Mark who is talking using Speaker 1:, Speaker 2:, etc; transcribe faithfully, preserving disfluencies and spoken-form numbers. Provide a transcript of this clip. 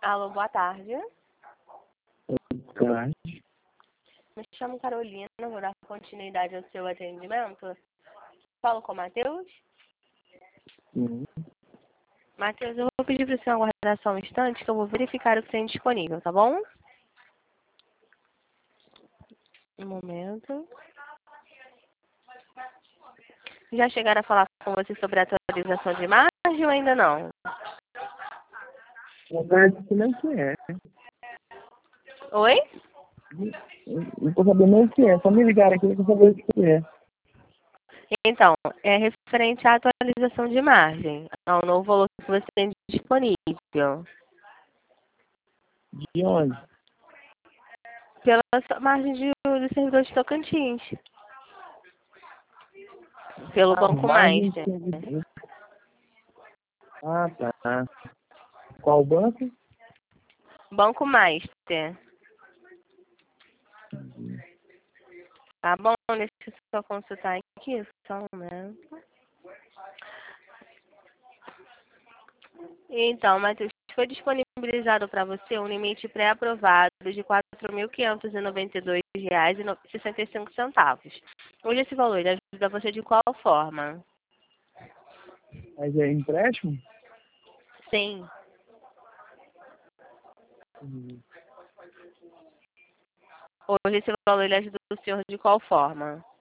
Speaker 1: Alô, boa tarde.
Speaker 2: Claro.
Speaker 1: Me chamo Carolina, vou dar continuidade ao seu atendimento. Falo com o Matheus.
Speaker 2: Sim.
Speaker 1: Matheus, eu vou pedir para o senhor aguardar só um instante que eu vou verificar o que tem disponível, tá bom? Um momento. Já chegaram a falar com você sobre a atualização de imagem ou ainda não?
Speaker 2: Na verdade, que não que é.
Speaker 1: Oi?
Speaker 2: Não tô sabendo nem o que é. Só me ligaram aqui pra saber o que é.
Speaker 1: Então, é referente à atualização de imagem, ao novo valor que você tem disponível.
Speaker 2: De onde?
Speaker 1: Pela sua margem de, do servidor de Tocantins. Pelo
Speaker 2: Ah,
Speaker 1: Banco
Speaker 2: margem
Speaker 1: Master.
Speaker 2: de... Ah, tá. Qual banco?
Speaker 1: Banco Master.
Speaker 2: Uhum.
Speaker 1: Tá bom? Deixa eu só consultar aqui, só um momento. Então, Matheus, foi disponibilizado para você um limite pré-aprovado de quatro mil quinhentos e noventa e dois reais e sessenta e cinco centavos. Hoje esse valor ele ajuda você de qual forma?
Speaker 2: Mas é empréstimo?
Speaker 1: Sim.
Speaker 2: Uhum.
Speaker 1: Hoje esse valor ele ajuda o senhor de qual forma?